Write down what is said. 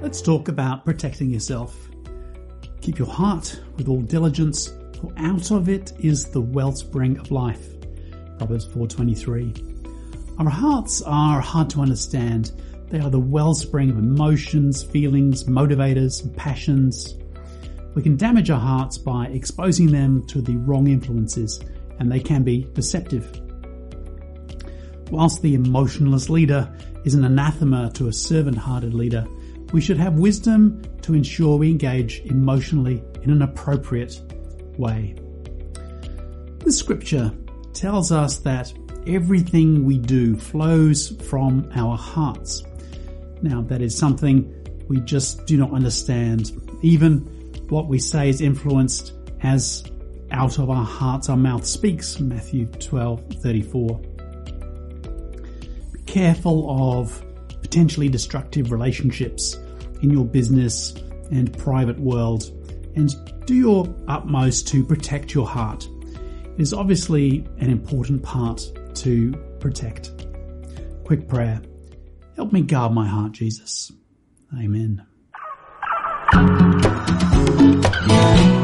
Let's talk about protecting yourself. Keep your heart with all diligence, for out of it is the wellspring of life. Proverbs 4:23. Our hearts are hard to understand. They are the wellspring of emotions, feelings, motivators, and passions. We can damage our hearts by exposing them to the wrong influences, and they can be deceptive. Whilst the emotionless leader is an anathema to a servant-hearted leader, we should have wisdom to ensure we engage emotionally in an appropriate way. The scripture tells us that everything we do flows from our hearts. Now, that is something we just do not understand. Even what we say is influenced as out of our hearts our mouth speaks, Matthew 12:34. Be careful of potentially destructive relationships in your business and private world, and do your utmost to protect your heart. It is obviously an important part to protect. Quick prayer. Help me guard my heart, Jesus. Amen.